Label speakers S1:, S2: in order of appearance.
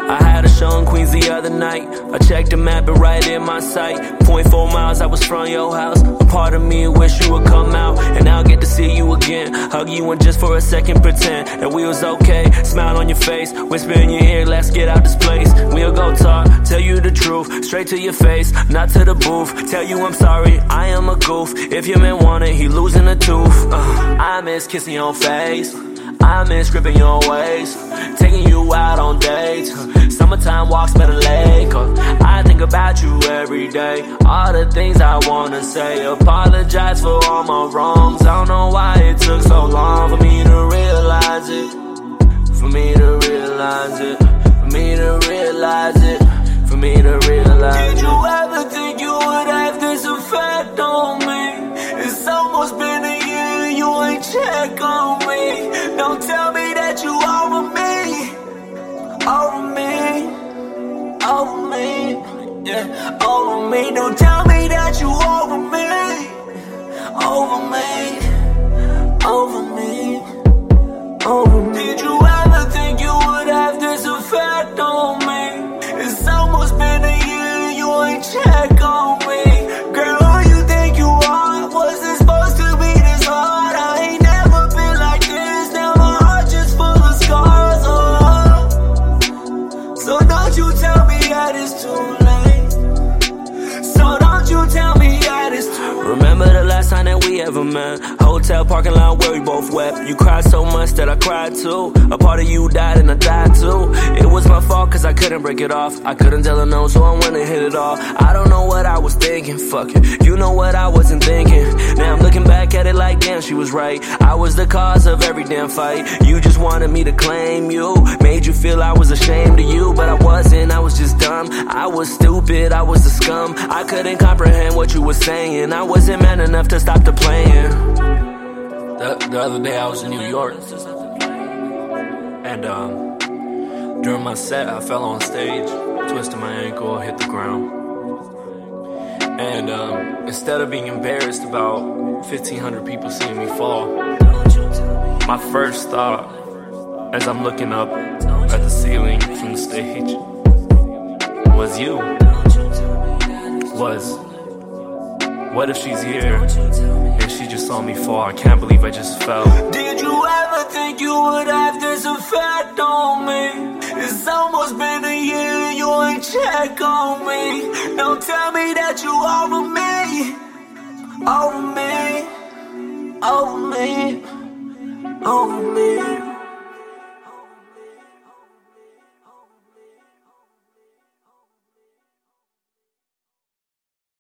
S1: I had a show in Queens the other night. I checked the map and right in my sight. 0.4 miles, I was from your house. A part of me wish you would come out, and I'll get to see you again. Hug you and just for a second pretend that we was okay. Smile on your face, whisper in your ear, let's get out this place. We'll go talk, tell you the truth, straight to your face, not to the booth. Tell you I'm sorry, I am a goof. If your man want it, he losing a tooth. I miss kissing your face, I miss gripping your waist, taking you out on dates. Summertime walks by the lake. I think about you every day. All the things I wanna say. Apologize for all my wrongs. I don't know why it took so long for me to realize it. For me to realize it. For me to realize it. For me to realize it. Did you ever think you would have this effect on me? It's almost been a year, you ain't check on me. Don't tell me that you over me. Over me. Over me. Yeah, over me. Don't tell me that you over me. Over me. Over me. Over me. Did you ever think you would have this effect on me? It's almost been a year, you ain't check on me. Girl, who you think you are? Was it supposed to be this hard? I ain't never been like this. Now my heart just full of scars. Oh. So don't you tell me that it's too late. So don't you tell me that it's too late. Remember the last time that we ever met? Hotel parking lot where we both wept. You cried so much that I cried too. A part of you died and I died too. It was my fault cause I couldn't break it off. I couldn't tell her no, so I went and hit it off. I don't know what I was thinking, fuck it. You know what I wasn't thinking. Now I'm looking back at it like damn, she was right. I was the cause of every damn fight. You just wanted me to claim you. Made you feel I was ashamed of you, but I wasn't, I was just dumb. I was stupid, I was the scum. I couldn't comprehend what you were saying. I wasn't man enough to stop the playing. The other day I was in New York, and during my set I fell on stage, twisted my ankle, hit the ground. And instead of being embarrassed about 1,500 people seeing me fall, my first thought as I'm looking up at the ceiling from the stage was you. What if she's here and she just saw me fall? I can't believe I just fell. Did you ever think you would have this effect on me? It's almost been a year, you ain't check on me. Don't tell me that you over me. Over me. Over me. Over me.